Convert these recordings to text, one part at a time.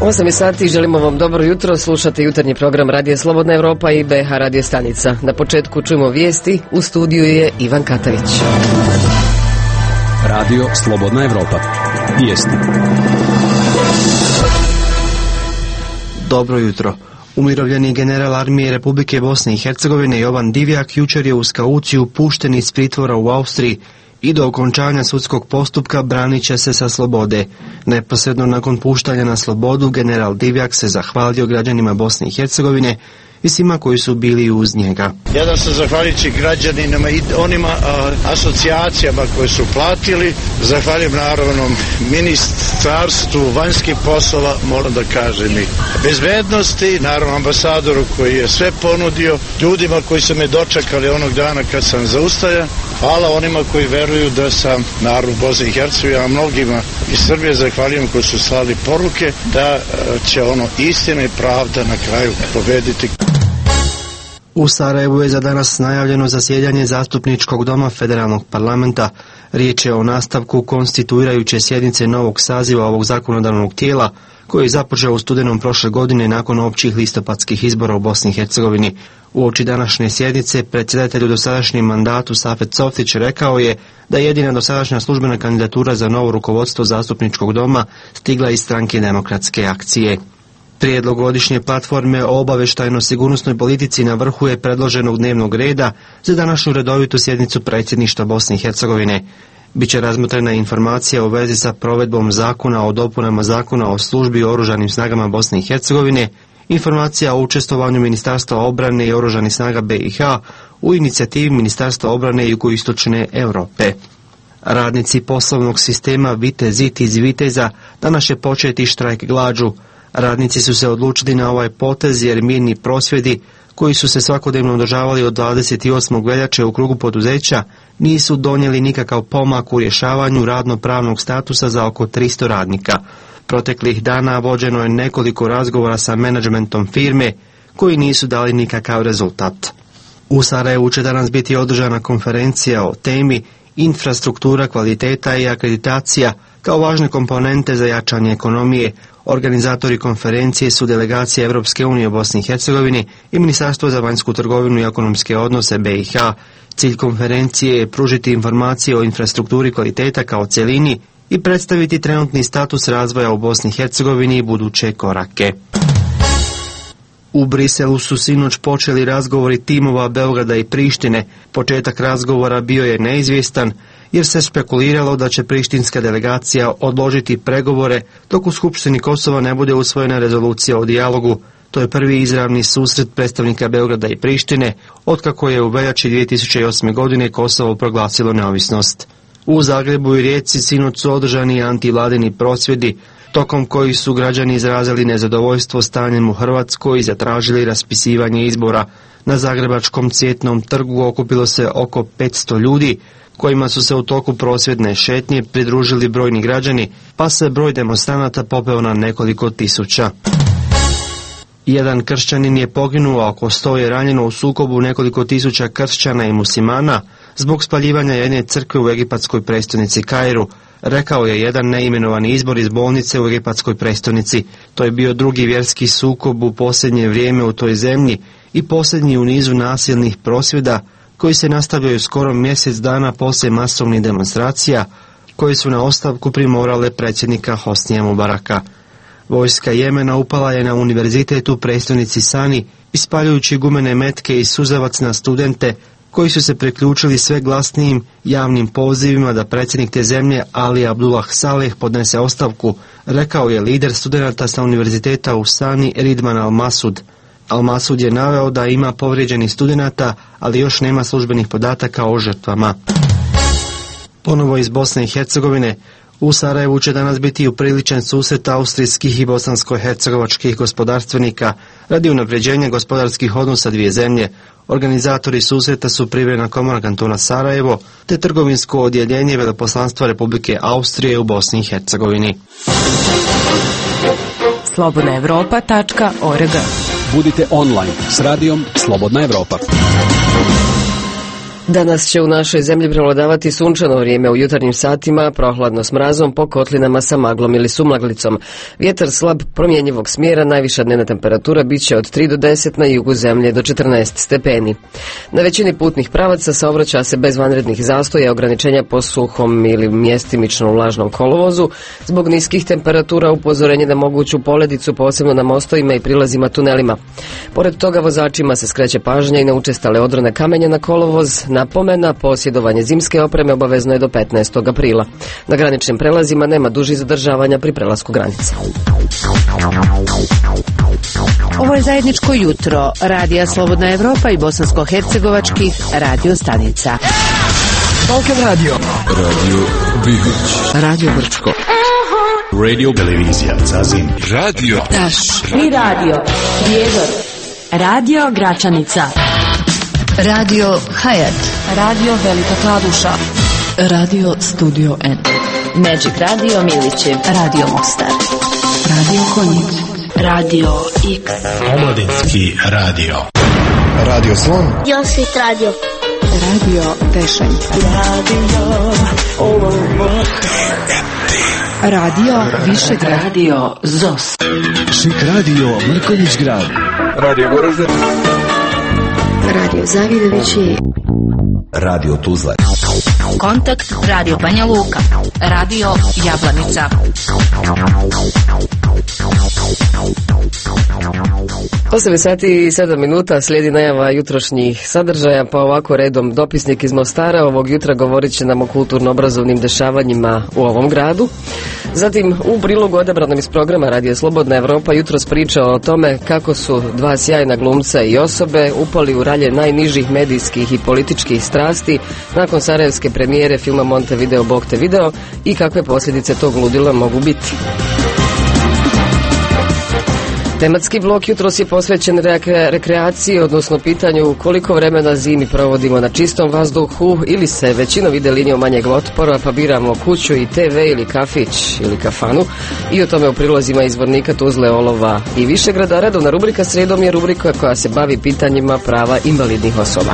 8 sati, želimo vam dobro jutro, slušate jutarnji program Radio Slobodna Evropa i BH Radio stanica. Na početku čujemo vijesti, u studiju je Ivan Katavić. Radio Slobodna Evropa. Vijesti. Dobro jutro. Umirovljeni general armije Republike Bosne i Hercegovine Jovan Divjak jučer je uz kauciju pušten iz pritvora u Austriji i do okončanja sudskog postupka branit će se sa slobode. Neposredno nakon puštanja na slobodu, general Divjak se zahvalio građanima Bosne i Hercegovine i svima koji su bili uz njega. Jedan se zahvaljujući građanima i onima asocijacijama koje su platili, zahvaljujem naravno ministarstvu vanjskih poslova, moram da kažem i bezbednosti, naravno ambasadoru koji je sve ponudio, ljudima koji su me dočekali onog dana kad sam zaustavljen, hvala onima koji veruju da sam narod Bosne i Hercegovine, a mnogima iz Srbije zahvaljujem koji su slali poruke da će istina i pravda na kraju pobediti. U Sarajevu je za danas najavljeno zasjedanje zastupničkog doma federalnog parlamenta. Riječ je o nastavku konstituirajuće sjednice novog saziva ovog zakonodavnog tijela koji je započeo u studenom prošle godine nakon općih listopadskih izbora u Bosni i Hercegovini. Uoči današnje sjednice predsjedatelj u dosadašnjem mandatu Safet Softić rekao je da je jedina dosadašnja službena kandidatura za novo rukovodstvo zastupničkog doma stigla iz stranke Demokratske akcije. Prijedlog godišnje platforme o obavještajno-sigurnosnoj politici na vrhu je predloženog dnevnog reda za današnju redovitu sjednicu predsjedništva Bosne i Hercegovine. Biće razmotrena informacija u vezi sa provedbom zakona o dopunama zakona o službi i oružanim snagama Bosne i Hercegovine, informacija o učestvovanju Ministarstva obrane i oružanih snaga BiH u inicijativi Ministarstva obrane jugoistočne Europe. Radnici poslovnog sistema Vitezit iz Viteza danas će početi štrajk glađu. Radnici su se odlučili na ovaj potez jer mirni prosvjedi koji su se svakodnevno održavali od 28. veljače u krugu poduzeća nisu donijeli nikakav pomak u rješavanju radno-pravnog statusa za oko 300 radnika. Proteklih dana vođeno je nekoliko razgovora sa menadžmentom firme koji nisu dali nikakav rezultat. U Sarajevu će danas biti održana konferencija o temi infrastruktura, kvaliteta i akreditacija kao važne komponente za jačanje ekonomije. Organizatori konferencije su delegacije Europske unije u Bosni i Hercegovini i Ministarstvo za vanjsku trgovinu i ekonomske odnose BiH. Cilj konferencije je pružiti informacije o infrastrukturi kvaliteta kao cjelini i predstaviti trenutni status razvoja u Bosni i Hercegovini i buduće korake. U Briselu su sinoć počeli razgovori timova Beograda i Prištine. Početak razgovora bio je neizvjestan jer se špekuliralo da će prištinska delegacija odložiti pregovore dok u Skupštini Kosova ne bude usvojena rezolucija o dijalogu. To je prvi izravni susret predstavnika Beograda i Prištine otkako je u veljači 2008. godine Kosovo proglasilo neovisnost. U Zagrebu i Rijeci sinoć su održani antivladini prosvjedi, tokom kojih su građani izrazili nezadovoljstvo stanjem u Hrvatskoj i zatražili raspisivanje izbora. Na Zagrebačkom Cvjetnom trgu okupilo se oko 500 ljudi, kojima su se u toku prosvjedne šetnje pridružili brojni građani, pa se broj demonstranata popeo na nekoliko tisuća. Jedan kršćanin je poginuo, a oko 100 je ranjeno u sukobu nekoliko tisuća kršćana i muslimana zbog spaljivanja jedne crkve u egipatskoj prestonici Kairu, rekao je jedan neimenovani izbor iz bolnice u egipatskoj prestonici. To je bio drugi vjerski sukob u posljednje vrijeme u toj zemlji i posljednji u nizu nasilnih prosvjeda koji se nastavljaju skoro mjesec dana poslije masovnih demonstracija koje su na ostavku primorale predsjednika Hosnija Mubaraka. Vojska Jemena upala je na univerzitet u prestonici Sani, ispaljujući gumene metke i suzavac na studente koji su se priključili sve glasnijim javnim pozivima da predsjednik te zemlje Ali Abdullah Saleh podnese ostavku, rekao je lider studenata sa univerziteta u Sani Ridman Al-Masud. Al-Masud je naveo da ima povrijeđenih studenata, ali još nema službenih podataka o žrtvama. Ponovo iz Bosne i Hercegovine, u Sarajevu će danas biti upriličen susret austrijskih i bosansko-hercegovačkih gospodarstvenika radi unapređenja gospodarskih odnosa dvije zemlje. Organizatori susreta su Privredna komora kantona Sarajevo te trgovinsko odjeljenje veleposlanstva Republike Austrije u Bosni i Hercegovini. slobodnaevropa.org. Budite online s radijom Slobodna Evropa. Danas će u našoj zemlji prevladavati sunčano vrijeme u jutarnjim satima, prohladno s mrazom po kotlinama sa maglom ili sumlaglicom. Vjetar slab promjenjivog smjera, najviša dnevna temperatura bit će od 3 do 10, na jugu zemlje do 14 stepeni. Na većini putnih pravaca saobraća se bez vanrednih zastoja, ograničenja po suhom ili mjestimično vlažnom kolovozu. Zbog niskih temperatura upozorenje na moguću poledicu, posebno na mostovima i prilazima tunelima. Pored toga vozačima se skreće pažnja i na učestale odrone kamenja na kolovoz. Napomena, posjedovanje zimske opreme obavezno je do 15. aprila. Na graničnim prelazima nema dužih zadržavanja pri prelasku granice. Ovo je zajedničko jutro Radija Slobodna Evropa i bosansko-hercegovačkih radio stanica. Balkan Radio. Radio Bihoć. Radio Brčko. Radio Televizija Zazin. Radio Taš. I radio Prijedor. Radio Gračanica. Radio Hayat. Radio Velika Kladuša. Radio Studio N. Magic Radio Milićev. Radio Mostar. Radio Konjic. Radio X. Omladinski radio. Radio Slon. Josit Radio. Radio Tešanj. Radio Višegrad. Radio ZOS. Šik radio Mrkonjić grad. Radio Goražde. Radio Zavidovići. Radio Tuzla. Kontakt Radio Banja Luka. Radio Jablanica. Osam sati i 7 minuta, slijedi najava jutrošnjih sadržaja, pa ovako redom dopisnik iz Mostara ovog jutra govorit će nam o kulturno-obrazovnim dešavanjima u ovom gradu. Zatim u prilogu odabranom iz programa Radija Slobodna Evropa jutros priča o tome kako su dva sjajna glumca i osobe upali u ralje najnižih medijskih i političkih strasti nakon sarajevske premijere filma Montevideo Bog te video i kakve posljedice tog ludila mogu biti. Tematski blok jutros je posvećen rekreaciji, odnosno pitanju koliko vremena zimi provodimo na čistom vazduhu ili se većinom ide linijom manjeg otpora, pa biramo kuću i TV ili kafić ili kafanu. I o tome u prilozima iz Zvornika, Tuzle, Olova i Višegrada. Redovna rubrika srijedom je rubrika koja se bavi pitanjima prava invalidnih osoba.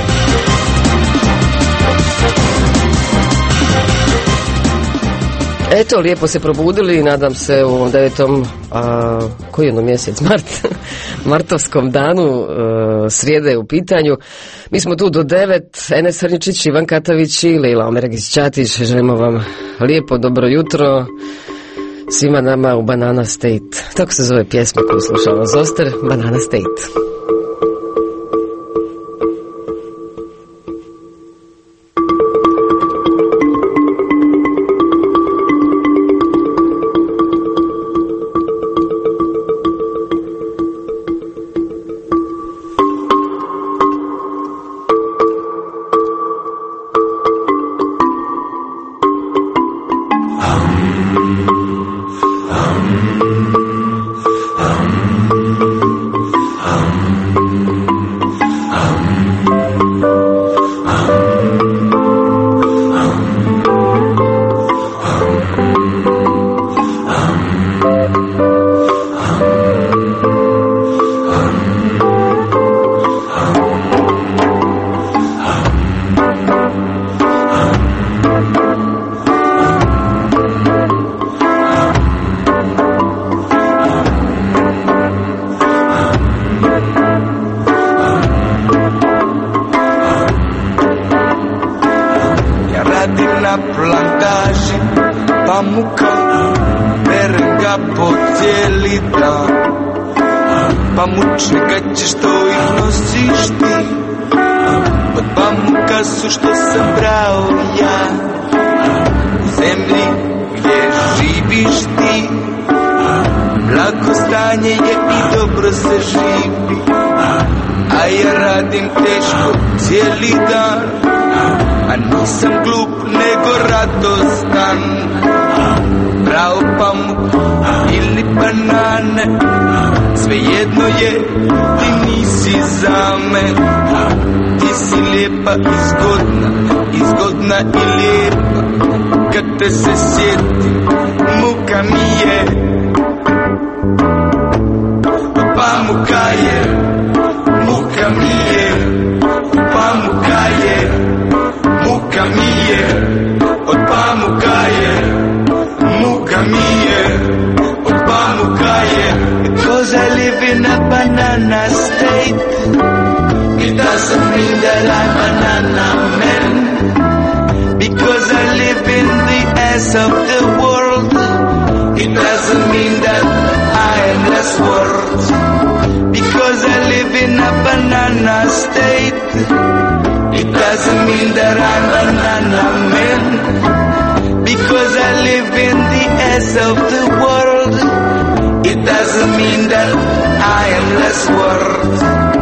Eto, lijepo se probudili, nadam se u ovom 9. koji je ono mjesec, martovskom danu, srijede je u pitanju. Mi smo tu do 9, Enes Hrničić, Ivan Katavić i Lejla Omeragić-Ćatić. Želimo vam lijepo dobro jutro svima nama u Banana State. Tako se zove pjesma koju slušamo, Zoster, Banana State. Izgodna i lijepa, kad te se sjetim, muka mi je. Pa muka je, muka mi je, pa muka je. I live in a banana state, it doesn't mean that I'm banana man. Because I live in the ass of the world, it doesn't mean that I am less worth. Because I live in a banana state, it doesn't mean that I'm banana man. Because I live in the ass of the world, it doesn't mean that I am less worth.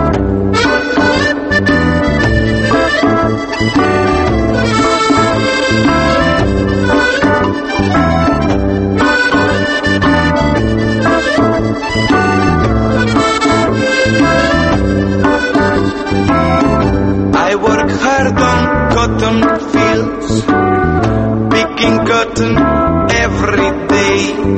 I work hard on cotton fields, picking cotton every day.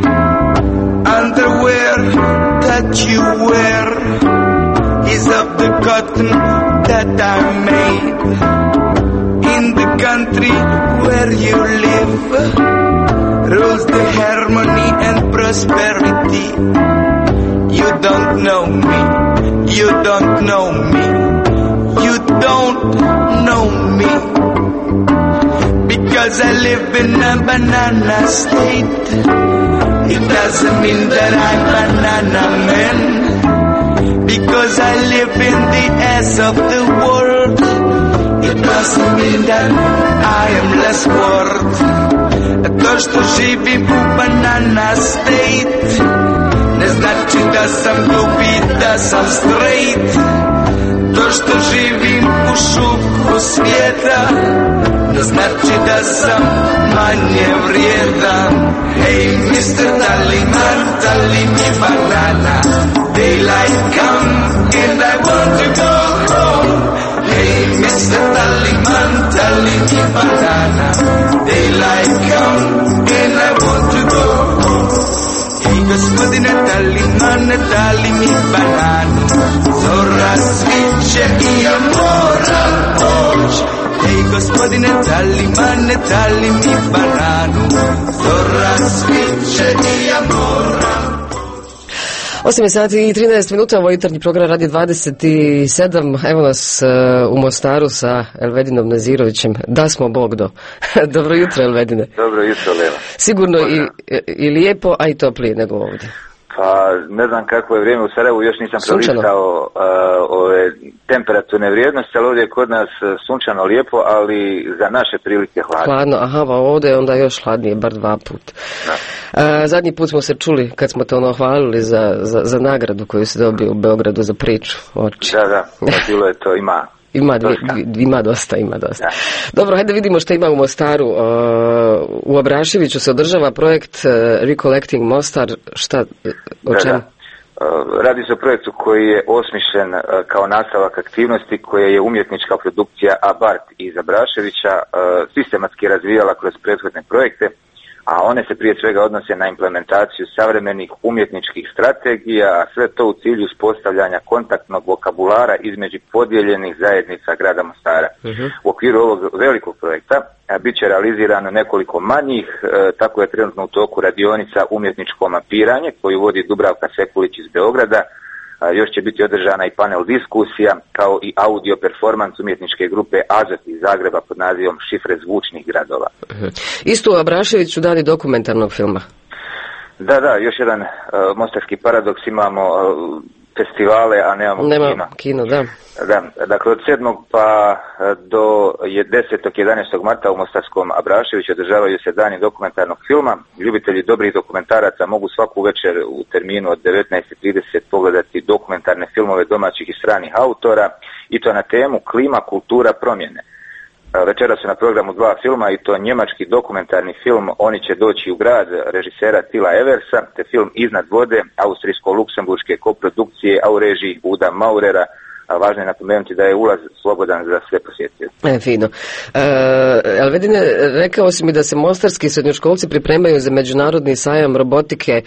Underwear that you wear is of the cotton that I made. In the country where you live rules the harmony and prosperity. You don't know me, you don't know me, you don't know me. Because I live in a banana state, it doesn't mean that I'm banana man. Because I live in the ass of the world, it doesn't mean that I am less worth. To što živim u banana state ne znači da sam glupi, da sam straight. To što živim u šupu svijeta ne znači da sam manje vrijedan. Hey Mr. Tallyman, tally me banana. Daylight come and I want to go home. Hey Mr. Tallyman, tally me banana. Daylight come and I want to go home. Hey gospodine Tallyman, tally me banana. Zora sviće i ja moram poći. Hej gospodine Tallyman, tali mi bananu, zora sviće i ja moram. 8 sati i 13 minuta, ovo jutarnji program radi 27. Evo nas u Mostaru sa Elvedinom Nazirovićem. Da smo Bog do. Dobro jutro, Elvedine. Dobro jutro, Leva. Sigurno i lijepo, a i toplije nego ovdje. Pa ne znam kako je vrijeme u Sarajevu, još nisam prolistao ove temperaturne vrijednosti, ali ovdje je kod nas sunčano lijepo, ali za naše prilike hladno. Hladno, aha, pa ovdje je onda još hladnije, bar 2 puta. Zadnji put smo se čuli kad smo te hvalili za nagradu koju si dobio u Beogradu za priču. Da, bilo je to, Ima dosta. Da. Dobro, hajde vidimo što ima u Mostaru. U Abraševiću se održava projekt Recollecting Mostar. O čemu? Radi se o projektu koji je osmišljen kao nastavak aktivnosti koje je umjetnička produkcija Abart iz Abraševića sistematski razvijala kroz prethodne projekte, a one se prije svega odnose na implementaciju savremenih umjetničkih strategija, a sve to u cilju uspostavljanja kontaktnog vokabulara između podijeljenih zajednica grada Mostara. U okviru ovog velikog projekta bit će realizirano nekoliko manjih, tako je trenutno u toku radionica umjetničko mapiranje koju vodi Dubravka Sekulić iz Beograda. Još će biti održana i panel diskusija kao i audio performans umjetničke grupe Azot iz Zagreba pod nazivom Šifre zvučnih gradova. Isto u Abraševiću dani dokumentarnog filma. Da, još jedan mostarski paradoks, imamo festivale, a nemamo kino. Da, dakle od 7. pa do 10. 11. marta u mostarskom Abraševiću održavaju se dani dokumentarnog filma. Ljubitelji dobrih dokumentaraca mogu svaku večer u terminu od 19:30 pogledati dokumentarne filmove domaćih i stranih autora, i to na temu klima, kultura, promjene. Večera su na programu 2 filma, i to njemački dokumentarni film Oni će doći u grad režisera Tila Eversa, te film Iznad vode austrijsko-luksemburške koprodukcije, a u režiji Uda Maurera. Važno je napomenuti da je ulaz slobodan za sve posjetitelje. Fino. Elvedine, rekao si mi da se mostarski srednjoškolci pripremaju za međunarodni sajam robotike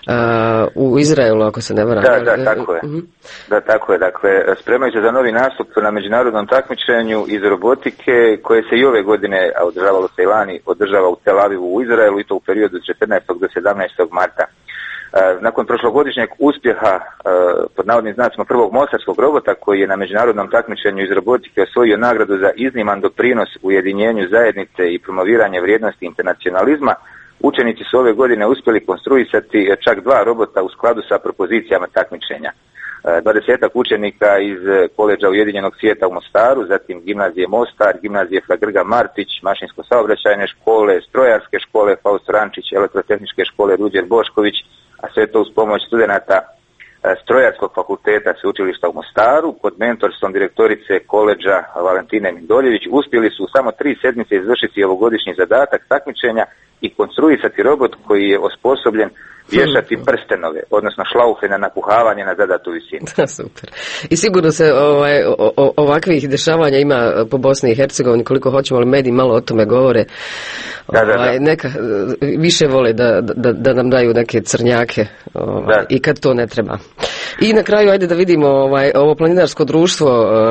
u Izraelu, ako se ne varam. Da, tako je. Da, tako je. Dakle, spremaju se za novi nastup na međunarodnom takmičenju iz robotike, koje se i ove godine, a održavalo se i lani, održava u Tel Avivu u Izraelu, i to u periodu od 14. do 17. marta. Nakon prošlogodišnjeg uspjeha pod navodnim znacima prvog mostarskog robota koji je na međunarodnom takmičenju iz robotike osvojio nagradu za izniman doprinos ujedinjenju zajednice i promoviranje vrijednosti internacionalizma, učenici su ove godine uspjeli konstruisati čak 2 robota u skladu sa propozicijama takmičenja. 20 učenika iz Koledža Ujedinjenog svijeta u Mostaru, zatim gimnazije Mostar, gimnazije Fra Grga Martić, mašinsko-saobraćajne škole, strojarske škole Faust Rančić, elektrotehničke škole Ruđer Bošković, a sve to uz pomoć studenata Strojarskog fakulteta Sveučilišta u Mostaru pod mentorstvom direktorice koledža Valentine Mindoljević uspjeli su u samo 3 sedmice izvršiti ovogodišnji zadatak takmičenja i konstruisati robot koji je osposobljen vješati prstenove, odnosno šlaufe na napuhavanje na zadatu visinu. Super. I sigurno se ovakvih dešavanja ima po Bosni i Hercegovini koliko hoćemo, ali mediji malo o tome govore. Neka više vole da nam daju neke crnjake i kad to ne treba. I na kraju ajde da vidimo ovo planinarsko društvo.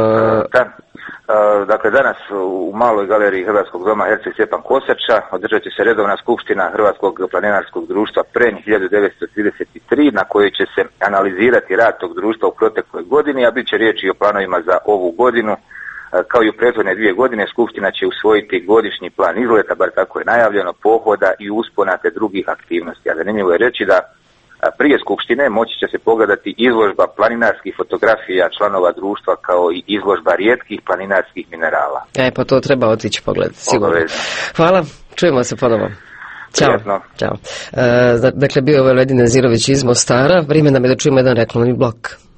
Dakle, danas u maloj galeriji Hrvatskog doma Herceg Stjepan Kosača održat će se redovna skupština Hrvatskog planinarskog društva Prenj 1933 na kojoj će se analizirati rad tog društva u protekloj godini, a bit će riječi o planovima za ovu godinu. Kao i u prethodne 2 godine, skupština će usvojiti godišnji plan izleta, bar tako je najavljeno, pohoda i uspona te drugih aktivnosti. A zanimljivo je reći da prije skupštine moći će se pogledati izložba planinarskih fotografija članova društva kao i izložba rijetkih planinarskih minerala. Pa to treba otići pogledati, sigurno. Hvala, čujemo se ponovo. Ćao. Ćao. Dakle, bio je Ledin Nazirović iz Mostara. Vrijeme nam je da čujemo jedan reklamni blok.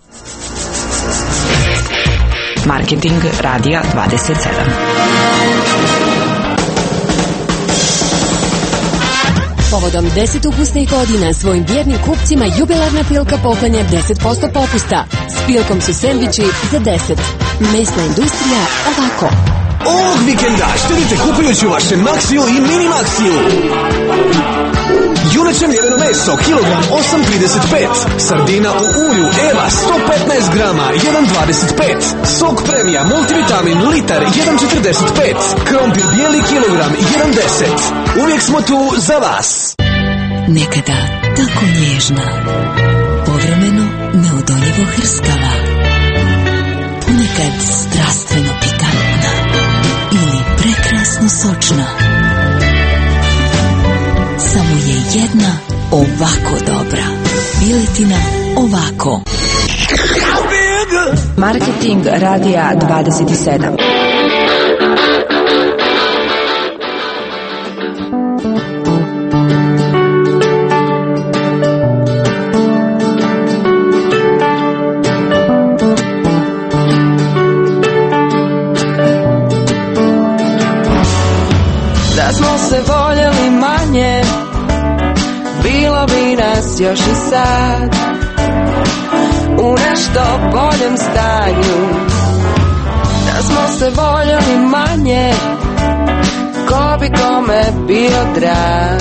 Marketing Radija 27. Povodom 10 ukusnih godina svojim vjernim kupcima jubilarna Pilka poklanja 10% popusta. S Pilkom su sendviči za 10. Mesna industrija ovako. Ovog vikenda štedite kupujući u vašem Maxiju i Mini Maxiju. Juneće mjereno meso, kilogram 8,35. Sardina u ulju Eva 115 grama, 1,25. Sok premija multivitamin litar 1,45. Krompir bijeli kilogram 1,10. Uvijek smo tu za vas. Nekada tako nježna, povremeno neodoljivo hrskava, ponekad strastveno pikantna ili prekrasno sočna. Samo je jedna ovako dobra. Piletina ovako. Marketing Radija 27. Da smo se voljeli manje, bilo bi nas još i sad u nešto boljem stanju. Da smo se voljeli manje, ko bi kome bio drag.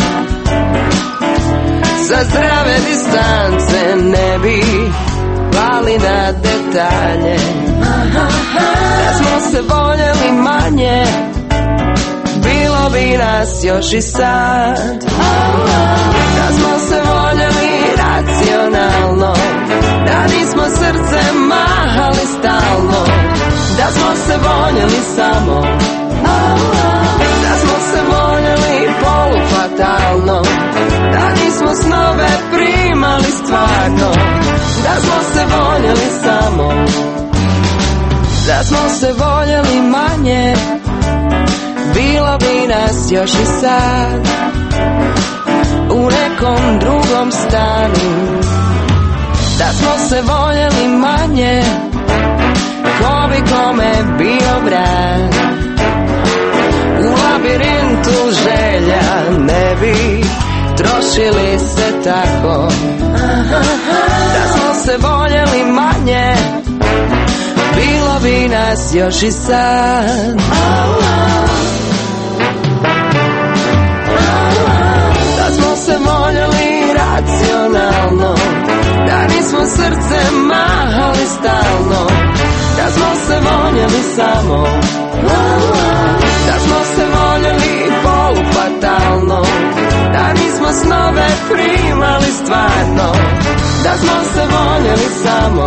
Sa zdrave distance ne bi pali na detalje. Da smo se voljeli manje, bilo bi nas još i sad. Da smo se voljeli racionalno, da nismo srce mahali stalno. Da smo se voljeli samo, da smo se voljeli polufatalno, da nismo snove primali stvarno. Da smo se voljeli samo, da smo se voljeli manje, bilo bi nas još i sad u nekom drugom stanu. Da smo se voljeli manje, ko bi kome bio brat. U labirintu želja ne bi trošili se tako. Da smo se voljeli manje, bilo bi nas još i sad. Da smo se voljeli racionalno, da nismo srce mahali stalno. Da smo se voljeli samo, da smo se voljeli polufatalno, da nismo snove primali stvarno, da smo se voljeli samo.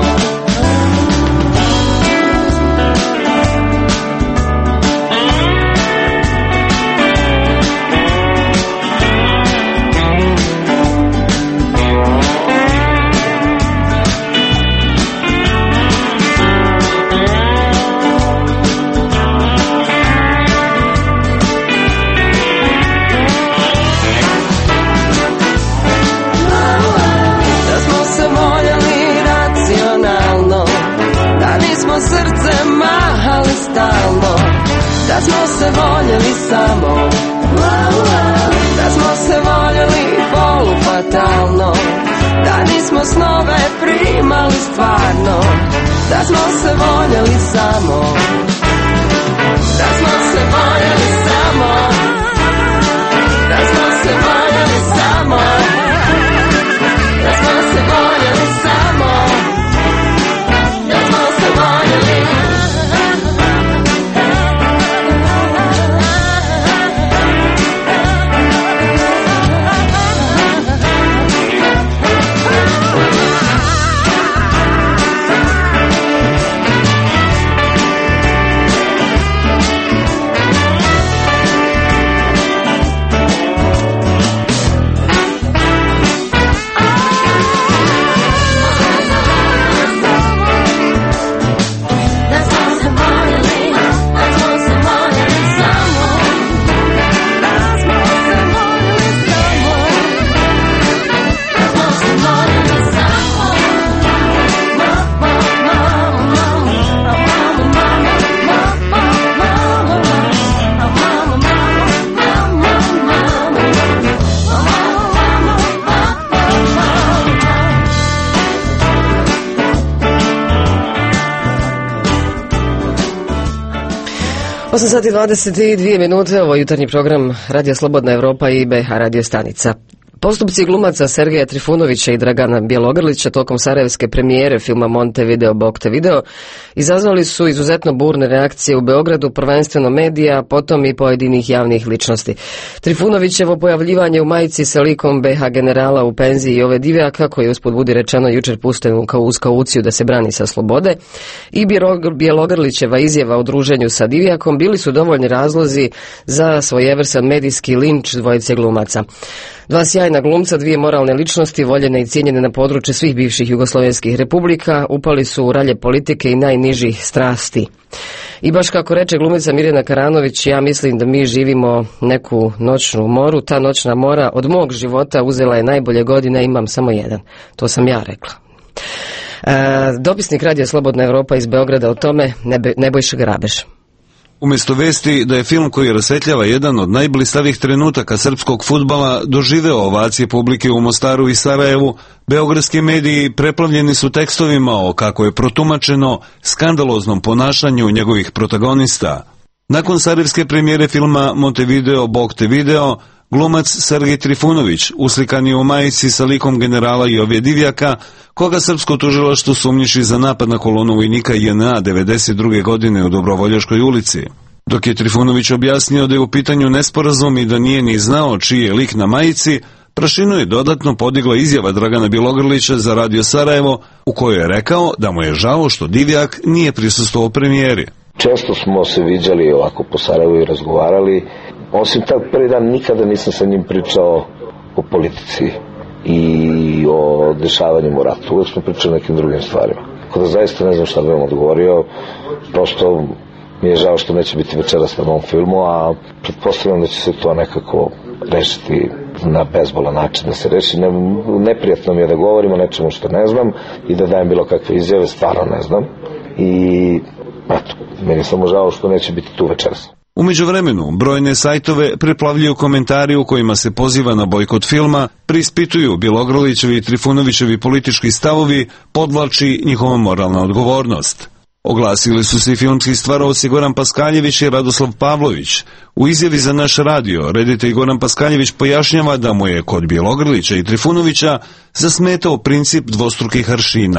Srce mahali stalno, da smo se voljeli samo, da smo se voljeli polufatalno, da nismo snove primali stvarno, da smo se voljeli samo, da smo se voljeli samo, da smo se voljeli samo, da smo se voljeli samo. Sati 22 minute, ovo je jutarnji program Radio Slobodna Evropa i BH radio stanica. Postupci glumaca Sergeja Trifunovića i Dragana Bjelogrlića tokom sarajevske premijere filma Montevideo Bog te video izazvali su izuzetno burne reakcije u Beogradu, prvenstveno medija, potom i pojedinih javnih ličnosti. Trifunovićevo pojavljivanje u majici sa likom BH generala u penziji Jove Divjaka, koji je usput budi rečeno jučer pušten uz kauciju da se brani sa slobode, i Bjelogrlićeva izjava o druženju sa Divjakom bili su dovoljni razlozi za svojevrsan medijski linč dvojice glumaca. Dva sjajna glumca, dvije moralne ličnosti, voljene i cijenjene na području svih bivših jugoslovenskih republika, upali su u ralje politike i najnižih strasti. I baš kako reče glumica Mirjana Karanović, ja mislim da mi živimo neku noćnu moru. Ta noćna mora od mog života uzela je najbolje godine, imam samo jedan. To sam ja rekla. Dopisnik Radio Slobodna Evropa iz Beograda o tome, Nebojša Grabež. Umjesto vesti da je film koji rasvetljava jedan od najblistavih trenutaka srpskog fudbala doživeo ovacije publike u Mostaru i Sarajevu, beogradski mediji preplavljeni su tekstovima o, kako je protumačeno, skandaloznom ponašanju njegovih protagonista. Nakon sarajevske premijere filma Montevideo Bog te video, glumac Sergej Trifunović uslikan je u majici sa likom generala Jove Divjaka, koga srpsko tužilaštvo sumnjiči za napad na kolonu vojnika JNA 1992. godine u Dobrovoljačkoj ulici. Dok je Trifunović objasnio da je u pitanju nesporazum i da nije ni znao čiji je lik na majici, prašinu je dodatno podigla izjava Dragana Bjelogrlića za Radio Sarajevo, u kojoj je rekao da mu je žao što Divjak nije prisustvovao premijeri. Često smo se viđali ovako po Sarajevu i razgovarali. Osim tak prvi dan nikada nisam sa njim pričao o politici i o dešavanjima u ratu. Uvijek smo pričali o nekim drugim stvarima. Tako da zaista ne znam šta bi vam odgovorio. Prosto mi je žao što neće biti večeras na mom filmu, a pretpostavljam da će se to nekako rešiti na bezbolan način, da se reši. Neprijatno mi je da govorim o nečemu što ne znam i da dajem bilo kakve izjave, stvarno ne znam. I eto, meni je samo žao što neće biti tu večeras. U međuvremenu, brojne sajtove preplavljuju komentari u kojima se poziva na bojkot filma, preispituju Bjelogrlićevi i Trifunovićevi politički stavovi, podvlači njihova moralna odgovornost. Oglasili su se i filmski stvaraoci Goran Paskaljević i Radoslav Pavlović. U izjavi za naš radio, reditelj Goran Paskaljević pojašnjava da mu je kod Bjelogrlića i Trifunovića zasmetao princip dvostrukih aršina.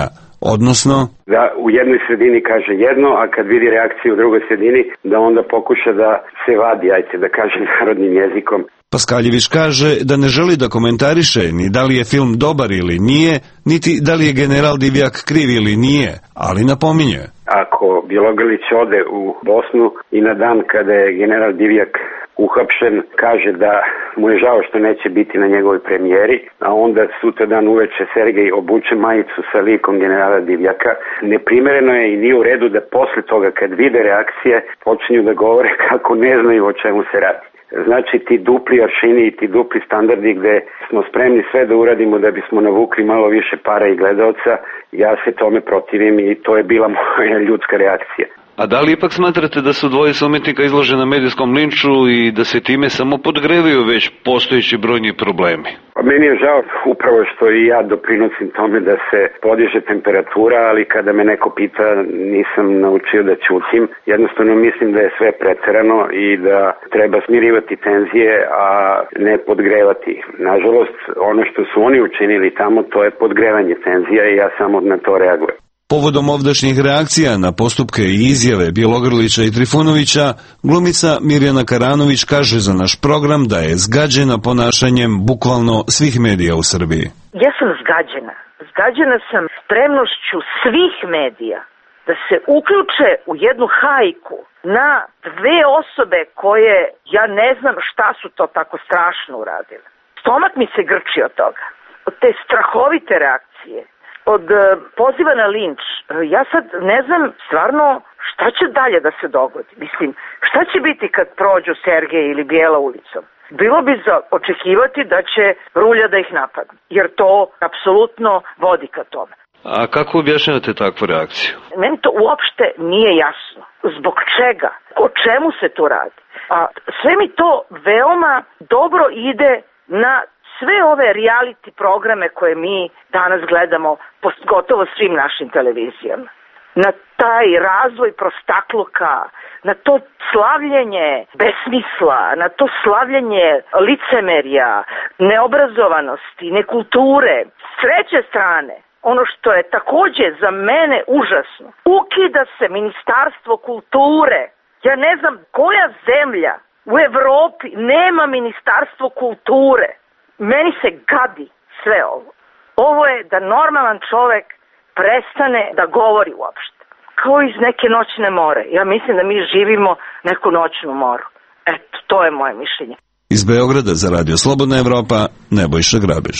odnosno da u jednoj sredini kaže jedno, a kad vidi reakciju u drugoj sredini, da onda pokuša da se vadi, ajte da kažem narodnim jezikom. Paskaljević kaže da ne želi da komentariše ni da li je film dobar ili nije, niti da li je general Divjak kriv ili nije, ali napominje. Ako Bjelogrlić ode u Bosnu i na dan kada je general Divjak uhapšen, kaže da mu je žao što neće biti na njegovoj premijeri, a onda sutra dan uveče Sergej obuče majicu sa likom generala Divjaka. Neprimereno je i nije u redu da posle toga, kad vide reakcije, počinju da govore kako ne znaju o čemu se radi. Znači ti dupli aršini i ti dupli standardi gde smo spremni sve da uradimo da bismo navukli malo više para i gledaoca, ja se tome protivim i to je bila moja ljudska reakcija. A da li ipak smatrate da su dvojica umetnika izložena medijskom linču i da se time samo podgrevaju već postojeći brojni problemi? Meni je žao upravo što i ja doprinosim tome da se podiže temperatura, ali kada me neko pita nisam naučio da ćutim. Jednostavno mislim da je sve preterano i da treba smirivati tenzije, a ne podgrevati. Nažalost, ono što su oni učinili tamo, to je podgrevanje tenzija i ja samo na to reagujem. Povodom ovdašnjih reakcija na postupke i izjave Bjelogrlića i Trifunovića, glumica Mirjana Karanović kaže za naš program da je zgađena ponašanjem bukvalno svih medija u Srbiji. Ja sam zgađena. Zgađena sam spremnošću svih medija da se uključe u jednu hajku na dve osobe koje, ja ne znam šta su to tako strašno uradile. Stomak mi se grči od toga. Od te strahovite reakcije. Od poziva na linč, ja sad ne znam stvarno šta će dalje da se dogodi. Mislim, šta će biti kad prođu Sergej ili Bijela ulicom? Bilo bi za očekivati da će rulja da ih napadne, jer to apsolutno vodi ka tome. A kako objašnjavate takvu reakciju? Meni to uopšte nije jasno. Zbog čega? O čemu se tu radi? A sve mi to veoma dobro ide na sve ove reality programe koje mi danas gledamo po gotovo svim našim televizijama. Na taj razvoj prostakluka, na to slavljenje besmisla, na to slavljenje licemerja, neobrazovanosti, nekulture. S treće strane, ono što je takođe za mene užasno, ukida se Ministarstvo kulture. Ja ne znam koja zemlja u Evropi nema Ministarstvo kulture. Meni se gadi sve ovo. Ovo je da normalan čovek prestane da govori uopšte. Kao iz neke noćne more. Ja mislim da mi živimo neku noćnu moru. Eto, to je moje mišljenje. Iz Beograda za Radio Slobodna Evropa, Nebojša Grabež.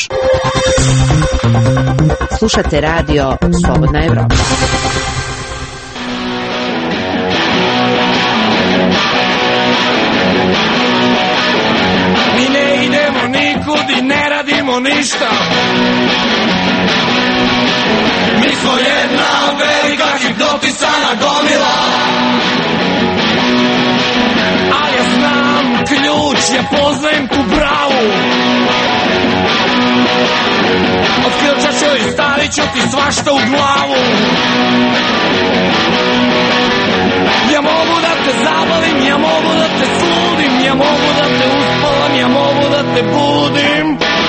Slušate Radio Slobodna Evropa. Mi ne idemo nikud i ne radimo ništa. Mi smo jedna velika hipnotisana gomila. Ali ja znam ključ, ja poznajem tu bravu. Od ključa ću i stavit ću ti svašta u glavu. Ja mogu da te zabavim, ja mogu da te sludim, ja mogu da te uspavam, ja mogu da te budim.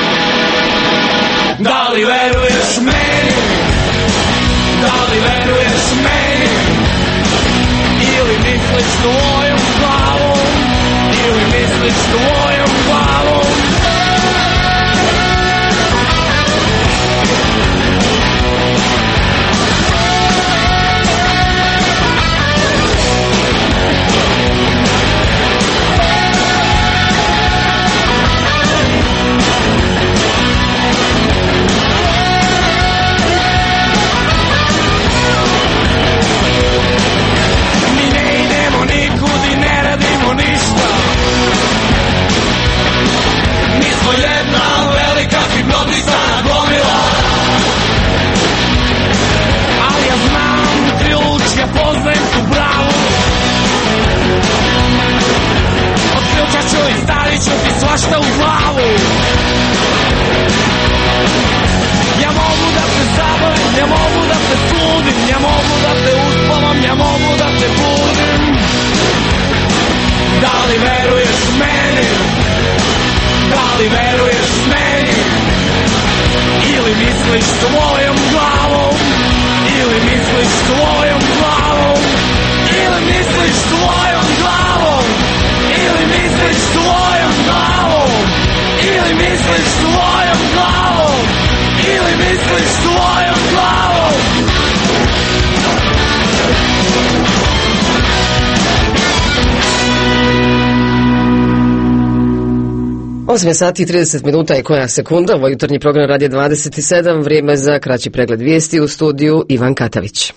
Da li veruješ meni? Da li veruješ meni? Ili misliš tvojom glavom? Ili misliš tvojom glavom? Svašta u glavu. Ja mogu da te zabavim, ja mogu da te sludim, ja mogu da te uspavam, ja mogu da te budim. Da li veruješ meni? Da li veruješ meni? Ili misliš svojom glavom? svojom glavom, ili misliš svojom glavom, ili misliš svojom glavom, ili misliš svojom glavom, ili misliš svojom glavom. 8 sati i 30 minuta i koja sekunda, ovo jutarnji program Radija 27, vrijeme za kraći pregled vijesti, u studiju Ivan Katavić.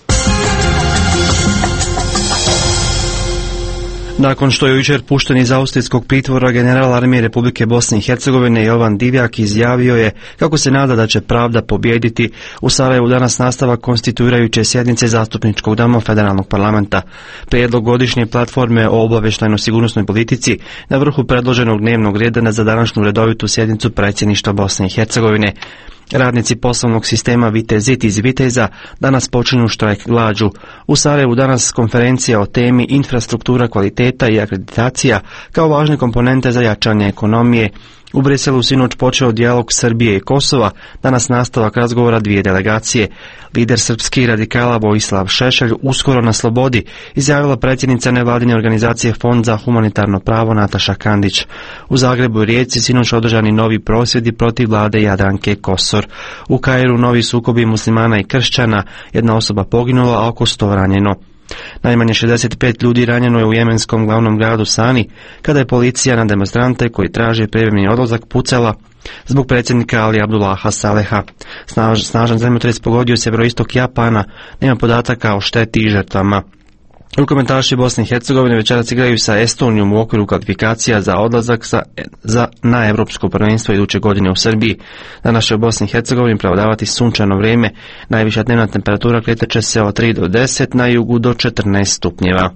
Nakon što je jučer pušten iz austrijskog pritvora, general armije Republike Bosne i Hercegovine Jovan Divjak izjavio je kako se nada da će pravda pobijediti. U Sarajevu danas nastavak konstituirajuće sjednice zastupničkog doma federalnog parlamenta. Prijedlog godišnje platforme o obavještajno-sigurnosnoj politici na vrhu predloženog dnevnog reda za današnju redovitu sjednicu predsjedništva Bosne i Hercegovine. Radnici poslovnog sistema Vitezit iz Viteza danas počinju štrajk glađu. U Sarajevu danas konferencija o temi infrastruktura kvaliteta i akreditacija kao važne komponente za jačanje ekonomije. U Briselu sinoć počeo dijalog Srbije i Kosova, danas nastavak razgovora dvije delegacije. Lider srpskih radikala Vojislav Šešelj uskoro na slobodi, izjavila predsjednica nevladine organizacije Fond za humanitarno pravo Nataša Kandić. U Zagrebu i Rijeci sinoć održani novi prosvjedi protiv vlade Jadranke Kosor. U Kairu novi sukobi muslimana i kršćana, jedna osoba poginula, a oko 100 ranjeno. Najmanje 65 ljudi ranjeno je u jemenskom glavnom gradu Sani, kada je policija na demonstrante koji traže privremeni odlazak pucala zbog predsjednika Ali Abdullaha Saleha. Snažan zemljotres pogodio severoistok Japana, nema podataka o šteti i žrtvama. Rukometaši Bosne i Hercegovine večeras igraju sa Estonijom u okviru kvalifikacija za odlazak na Evropsko prvenstvo iduće godine u Srbiji. Danas će u Bosni i Hercegovini prevladavati sunčano vrijeme. Najviša dnevna temperatura kretat će se od 3 do 10, na jugu do 14 stupnjeva.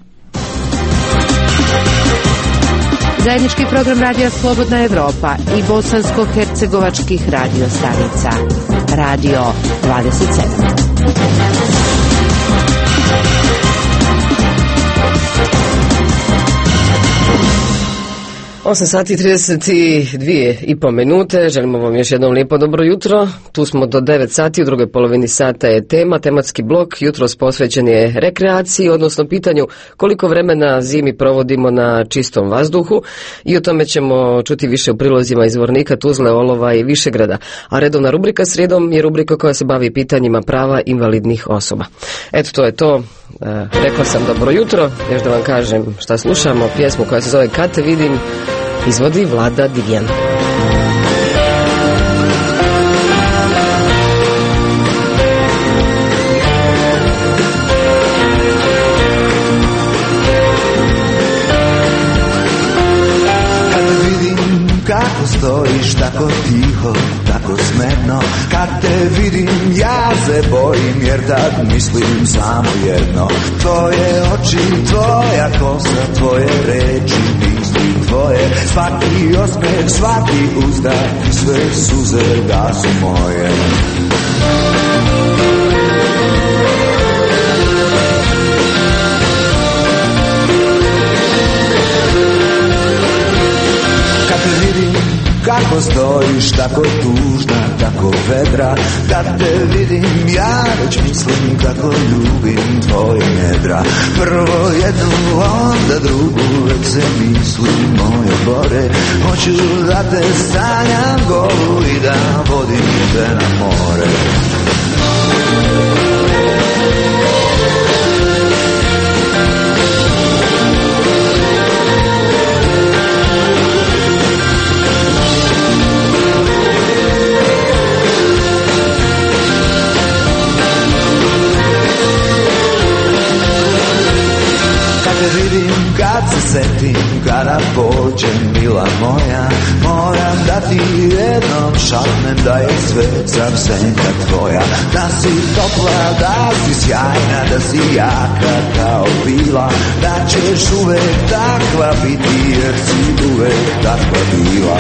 Zajednički program Radija Slobodna Evropa i bosansko-hercegovačkih radio stanica. Radio 27. 8 sati i 32,5 minute, želimo vam još jednom lijepo dobro jutro. Tu smo do 9 sati, u drugoj polovini sata je tema, tematski blok, jutros posvećen je rekreaciji, odnosno pitanju koliko vremena zimi provodimo na čistom vazduhu, i o tome ćemo čuti više u prilozima iz Zvornika, Tuzle, Olova i Višegrada. A redovna rubrika srijedom je rubrika koja se bavi pitanjima prava invalidnih osoba. Eto, to je to. Rekla sam dobro jutro, još da vam kažem šta slušamo, pjesmu koja se zove Kad te vidim, izvodi Vlada Divjan. Kako stojiš tako tiho, tako smetno, kad te vidim ja se bojim, jer tad mislim samo jedno. Tvoje oči, tvoja kosa, tvoje reči, misli tvoje, svaki osmeh, svaki uzdah, sve suze da su moje. Kako stojiš tako tužna, tako vedra, kad te vidim ja već mislim kako ljubim tvoje nedra. Prvo jednu, onda drugu, već se misli moje bore. Hoću da te sanjam golu i da vodim te na more. Kad se setim, kada pođem, mila moja, moram da ti jednom šapnem da je svet sam senka tvoja. Da si topla, da si sjajna, da si jaka kao bila, da ćeš uvek takva biti, jer si uvek takva bila.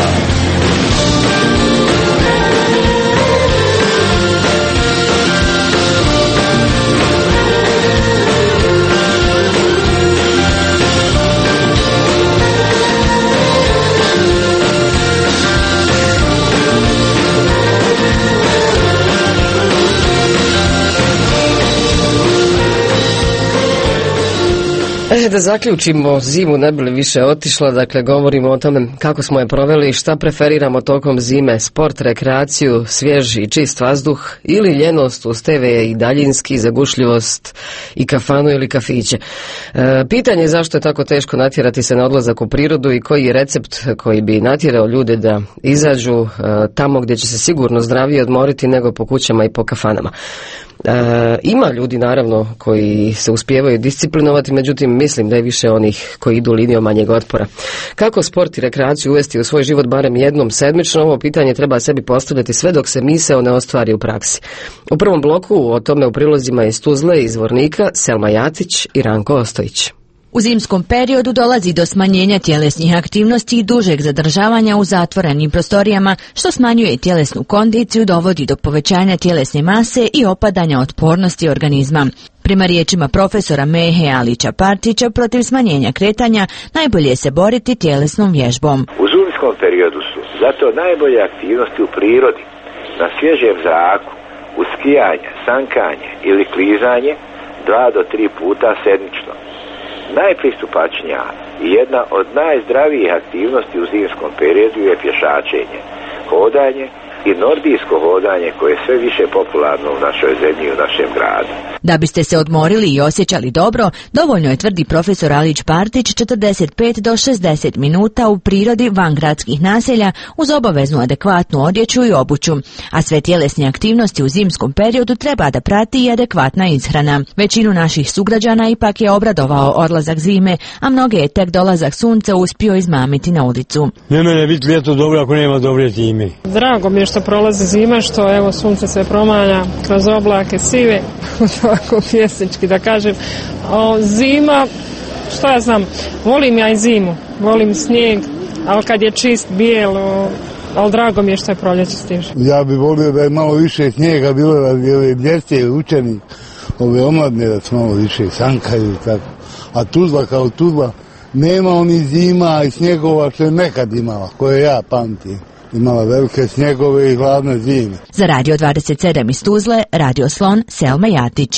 Da zaključimo zimu, ne bi li više otišla, dakle govorimo o tome kako smo je proveli i šta preferiramo tokom zime, sport, rekreaciju, svjež i čist vazduh ili ljenost uz TV i daljinski, zagušljivost i kafanu ili kafiće. Pitanje je zašto je tako teško natjerati se na odlazak u prirodu i koji je recept koji bi natjerao ljude da izađu tamo gdje će se sigurno zdravije odmoriti nego po kućama i po kafanama. Ima ljudi naravno koji se uspijevaju disciplinovati, međutim mislim da je više onih koji idu linijom manjeg otpora. Kako sport i rekreaciju uvesti u svoj život barem jednom sedmično, ovo pitanje treba sebi postavljati sve dok se misao ne ostvari u praksi. U prvom bloku o tome u prilozima iz Tuzle i Zvornika Selma Jatić i Ranko Ostojić. U zimskom periodu dolazi do smanjenja tjelesnih aktivnosti i dužeg zadržavanja u zatvorenim prostorijama, što smanjuje tjelesnu kondiciju, dovodi do povećanja tjelesne mase i opadanja otpornosti organizma. Prema riječima profesora Mehe Alića Partića, protiv smanjenja kretanja najbolje je se boriti tjelesnom vježbom. U zimskom periodu su zato najbolje aktivnosti u prirodi, na svježem zraku, uz skijanje, sankanje ili klizanje 2 do 3 puta sedmično. Najpristupačnija i jedna od najzdravijih aktivnosti u zimskom periodu je pješačenje, hodanje i nordijsko hodanje koje je sve više popularno u našoj zemlji i u našem gradu. Da biste se odmorili i osjećali dobro, dovoljno je, tvrdi profesor Alić Partić, 45 do 60 minuta u prirodi van gradskih naselja uz obaveznu adekvatnu odjeću i obuću. A sve tjelesne aktivnosti u zimskom periodu treba da prati i adekvatna ishrana. Većinu naših sugrađana ipak je obradovao odlazak zime, a mnoge je tek dolazak sunca uspio izmamiti na ulicu. Ne mene biti ljeto dobro ako nema dobre zime. Drago mi je što prolazi zima, što evo sunce se promanja kroz oblake sive, ovako pjesnički da kažem. Zima, što ja znam, volim ja i zimu, volim snijeg, ali kad je čist, bijel, ali drago mi je što je proljeće stiže. Ja bih volio da je malo više snijega bilo da bi ove djece učeni, ove omladne da se malo više sankaju i tako. A Tuzla kao Tuzla nema oni zima i snijegova što je nekad imala, koje ja pamtim. Imala velike snjegove i hladne zime. Za Radio 27 iz Tuzle, Radio Slon, Selma Jatić.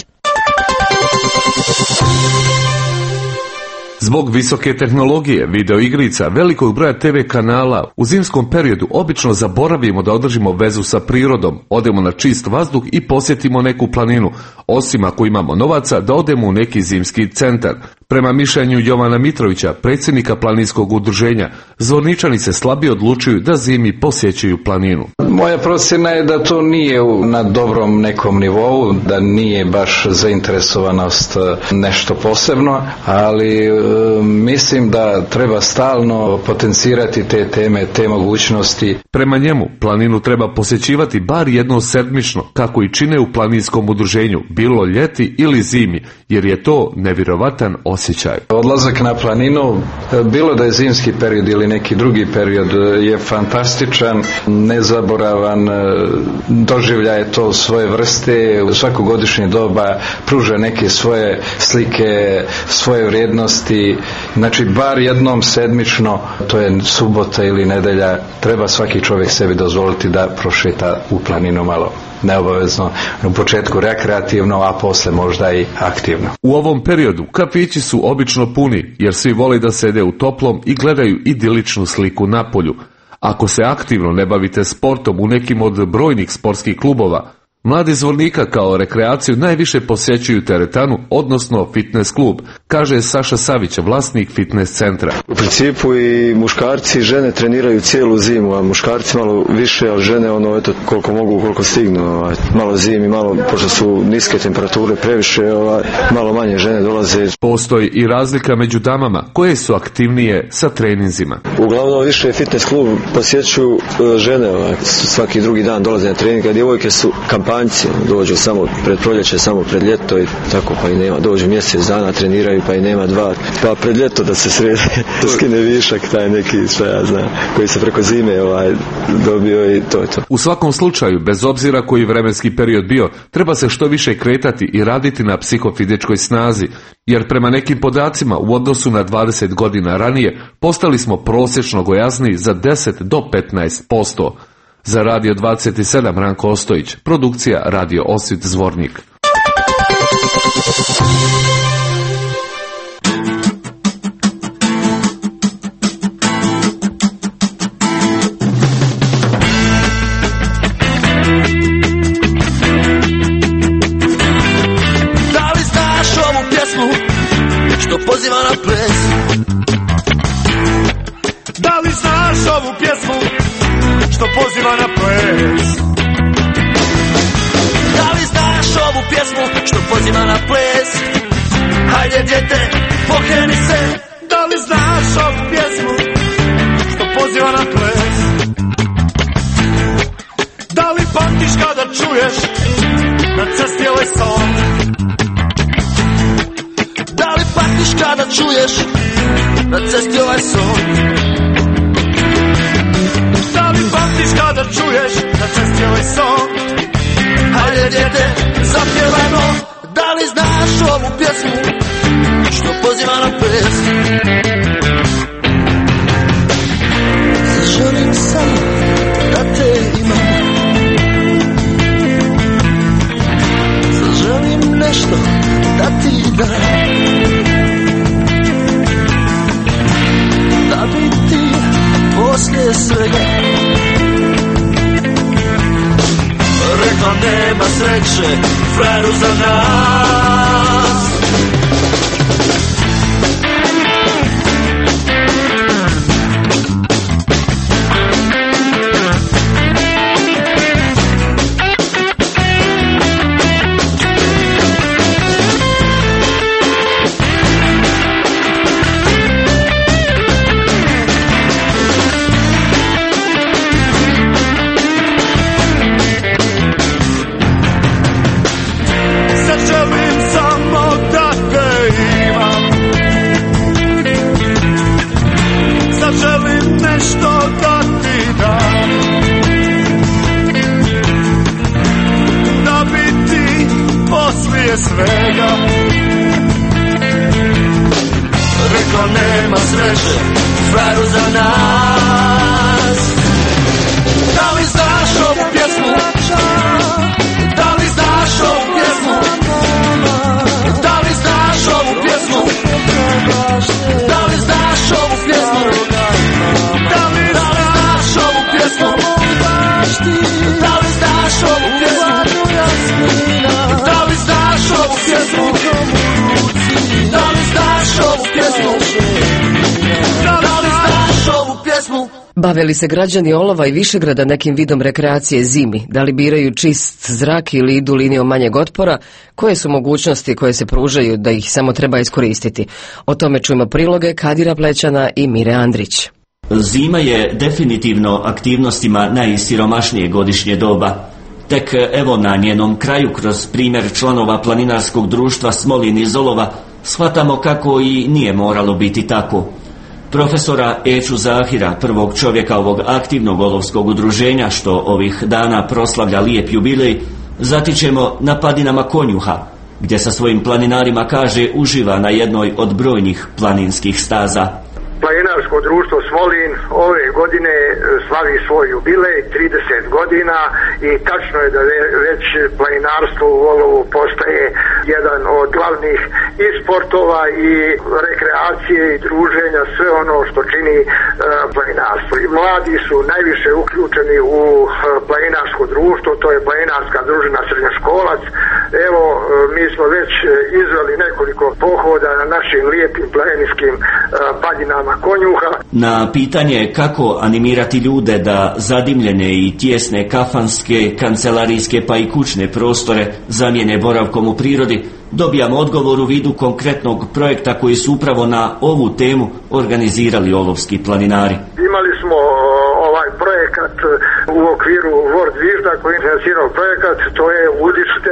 Zbog visoke tehnologije, videoigrica, velikog broja TV kanala, u zimskom periodu obično zaboravimo da održimo vezu sa prirodom, odemo na čist vazduh i posjetimo neku planinu, osim ako imamo novaca da odemo u neki zimski centar. Prema mišljenju Jovana Mitrovića, predsjednika planinskog udruženja, Zvorničani se slabije odlučuju da zimi posjećuju planinu. Moja procjena je da to nije na dobrom nekom nivou, da nije baš zainteresovanost nešto posebno, ali mislim da treba stalno potencirati te teme, te mogućnosti. Prema njemu, planinu treba posjećivati bar jednom sedmično, kako i čine u planinskom udruženju, bilo ljeti ili zimi, jer je to nevjerovatan osjećaj. Odlazak na planinu, bilo da je zimski period ili neki drugi period, je fantastičan, nezaboravan, doživljaje to svoje vrste, u svakogodišnje doba pruža neke svoje slike, svoje vrijednosti. Znači, bar jednom sedmično, to je subota ili nedelja, treba svaki čovjek sebi dozvoliti da prošeta u planinu malo. Neobavezno, u početku rekreativno, a posle možda i aktivno. U ovom periodu kafići su obično puni, jer svi vole da sede u toplom i gledaju idiličnu sliku na polju. Ako se aktivno ne bavite sportom u nekim od brojnih sportskih klubova, mladi Zvornika kao rekreaciju najviše posjećuju teretanu, odnosno fitness klub, kaže Saša Savić, vlasnik fitness centra. U principu i muškarci i žene treniraju cijelu zimu, a muškarci malo više, a žene koliko mogu, koliko stignu. Malo zimi, malo, pošto su niske temperature previše, malo manje žene dolaze. Postoji i razlika među damama koje su aktivnije sa treninzima. Uglavnom više fitness klub posjećuju žene, svaki drugi dan dolaze na trening, a djevojke su kampanjci, dođu samo pred proljeće, samo pred ljeto i tako, pa i nema, dođu mjesec dana, treniraju, pa i nema dva, pa pred ljeto da se sredi, da skine višak taj neki, što ja znam, koji se preko zime dobio i to je to. U svakom slučaju, bez obzira koji vremenski period bio, treba se što više kretati i raditi na psihofizičkoj snazi, jer prema nekim podacima u odnosu na 20 godina ranije postali smo prosječno gojazniji za 10 do 15%. Za Radio 27 Ranko Ostojić, produkcija Radio Osvit Zvornik. što poziva na ples. Da li znaš ovu pjesmu što poziva na ples? Da li znaš ovu pjesmu što poziva na ples? Hajde djete, pokreni se. Da li znaš ovu pjesmu što poziva na ples? Da li pamtiš kada čuješ na cesti ovaj song? Da li pamtiš kada čuješ na cesti ovaj song? Da li pamtiš kada čuješ na cesti ovaj song? Hajde djete, zapjevajmo. Da li znaš ovu pjesmu što poziva na ples? Želim samo da te imam, želim nešto da ti dam, da bi ti poslije svega rekla nema sreće, frajeru za nas. Svega rekla nema sreće, frajeru za nas. Da li znaš ovu pjesmu? Da li znaš ovu pjesmu? Da li znaš ovu pjesmu? Da li znaš ovu pjesmu? Da li znaš ovu pjesmu? Da li znaš ovu pjesmu? Da li znaš ovu pjesmu? Da li znaš ovu pjesmu? Da li znaš ovu pjesmu? Bave li se građani Olova i Višegrada nekim vidom rekreacije zimi? Da li biraju čist zrak ili idu linijom manjeg otpora? Koje su mogućnosti koje se pružaju da ih samo treba iskoristiti? O tome čujemo priloge Kadira Plećana i Mire Andrić. Zima je definitivno aktivnostima najsiromašnije godišnje doba. Tek evo na njenom kraju, kroz primjer članova planinarskog društva Smolin iz Olova, shvatamo kako i nije moralo biti tako. Profesora Eću Zahira, prvog čovjeka ovog aktivnog olovskog udruženja što ovih dana proslavlja lijep jubilej, zatičemo na padinama Konjuha, gdje sa svojim planinarima, kaže, uživa na jednoj od brojnih planinskih staza. Planinarsko društvo Smolin ove godine slavi svoj jubilej, 30 godina, i tačno je da već planinarstvo u Olovu postaje jedan od glavnih i sportova i rekreacije i druženja, sve ono što čini planinarstvo. I mladi su najviše uključeni u planinarsko društvo, to je planinarska družina srednjoškolac. Evo, mi smo već izveli nekoliko pohoda na našim lijepim planinskim padinama Konjuha. Na pitanje kako animirati ljude da zadimljene i tijesne kafanske, kancelarijske pa i kućne prostore zamijene boravkom u prirodi, dobijamo odgovor u vidu konkretnog projekta koji su upravo na ovu temu organizirali olovski planinari. Imali smo ovaj projekat u okviru World Vižda koji je financirao projekat, to je udište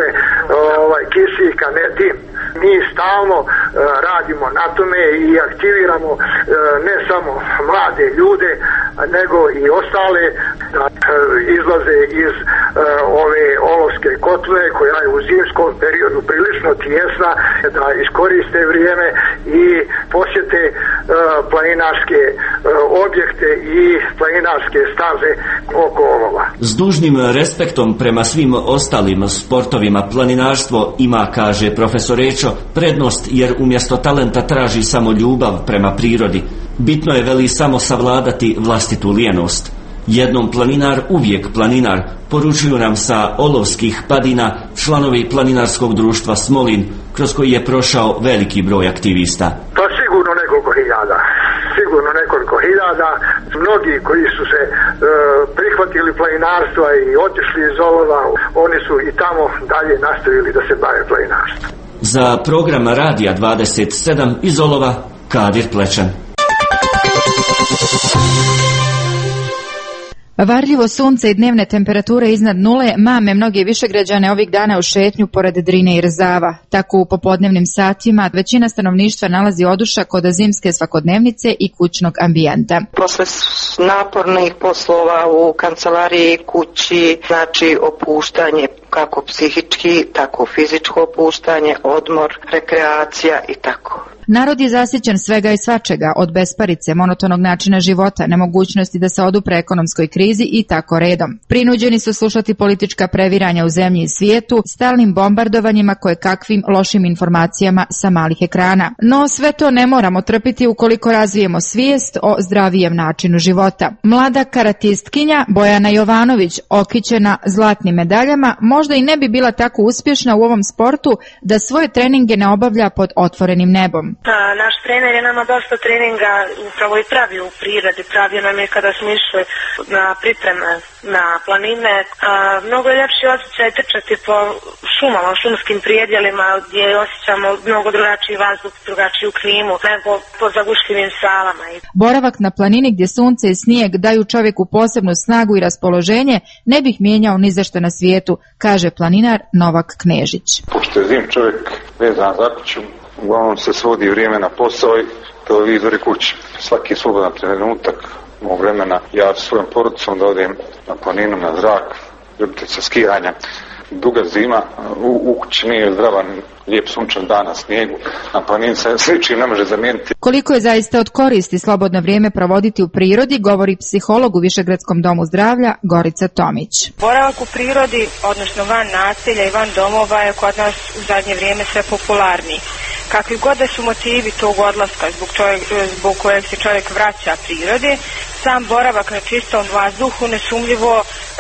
kisika neti. Mi stalno radimo na tome i aktiviramo ne samo mlade ljude, nego i ostale da izlaze iz ove olovske kotle koja je u zimskom periodu prilično tijesna, da iskoriste vrijeme i posjete planinarske objekte i planinarske staze oko Olova. S dužnim respektom prema svim ostalim sportovima planinarstvo ima, kaže profesor Ečo, prednost jer umjesto talenta traži samo ljubav prema prirodi. Bitno je, veli, samo savladati vlastitu lijenost. Jednom planinar, uvijek planinar, poručuju nam sa Olovskih padina članovi planinarskog društva Smolin, kroz koji je prošao veliki broj aktivista. Pa sigurno nekoliko hiljada, mnogi koji su se prihvatili planinarstva i otišli iz Olova, oni su i tamo dalje nastavili da se bave planinarstvom. Za program Radija 27 iz Olova, Kadir Plečan. Varljivo sunce i dnevne temperature iznad nule mame mnoge Višegrađane ovih dana u šetnju pored Drine i Rzava. Tako u popodnevnim satima većina stanovništva nalazi odušak od zimske svakodnevnice i kućnog ambijenta. Posle napornih poslova u kancelariji, kući, znači opuštanje kako psihički, tako fizičko opuštanje, odmor, rekreacija i tako. Narod je zasićen svega i svačega, od besparice, monotonog načina života, nemogućnosti da se odupre ekonomskoj krizi i tako redom. Prinuđeni su slušati politička previranja u zemlji i svijetu, stalnim bombardovanjima koje kakvim lošim informacijama sa malih ekrana. No sve to ne moramo trpiti ukoliko razvijemo svijest o zdravijem načinu života. Mlada karatistkinja Bojana Jovanović, okićena zlatnim medaljama, možda i ne bi bila tako uspješna u ovom sportu da svoje treninge ne obavlja pod otvorenim nebom. Naš trener je nama dosta treninga upravo i pravio u prirodi, pravio nam je kada smo išli na pripreme na planine. Mnogo je ljepši osjećaj trčati po šumama, šumskim prijedjelima gdje osjećamo mnogo drugačiji vazduh, drugačiju klimu nego po zagušljivim salama. Boravak na planini gdje sunce i snijeg daju čovjeku posebnu snagu i raspoloženje ne bih mijenjao ni za što na svijetu, kaže planinar Novak Knežić. Pošto je zim čovjek vezan za kuću, uglavnom se svodi vrijeme na posao i televizor i kući. Svaki slobodan trenutak mog vremena ja s svojom porodicom da odem na planinu, na zrak, ljubitica skijanja. Duga zima, u kući nije zdravan, lijep sunčan dan na snijegu, na planini se sličim ne može zamijeniti. Koliko je zaista od koristi slobodno vrijeme provoditi u prirodi, govori psiholog u Višegradskom domu zdravlja Gorica Tomić. Boravak u prirodi, odnosno van naselja i van domova, je kod nas u zadnje vrijeme sve popularniji. Kakvi god da su motivi tog odlaska zbog kojeg se čovjek vraća prirodi, sam boravak na čistom vazduhu nesumljivo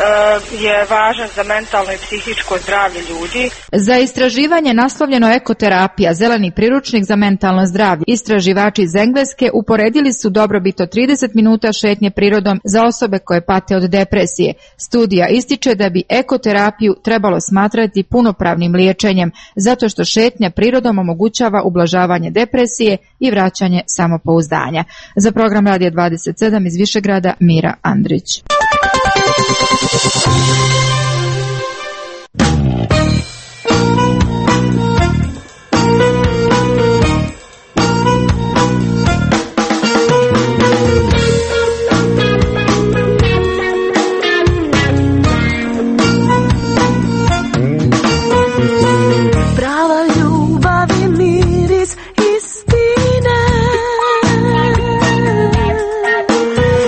je važan za mentalno i psihičko zdravlje ljudi. Za istraživanje naslovljeno Ekoterapija, zeleni priručnik za mentalno zdravlje, istraživači iz Engleske uporedili su dobrobit od 30 minuta šetnje prirodom za osobe koje pate od depresije. Studija ističe da bi ekoterapiju trebalo smatrati punopravnim liječenjem, zato što šetnja prirodom omogućava ublažavanje depresije i vraćanje samopouzdanja. Za program Radija 27 iz Višegrada, Mira Andrić. Prava ljubav i miris istine,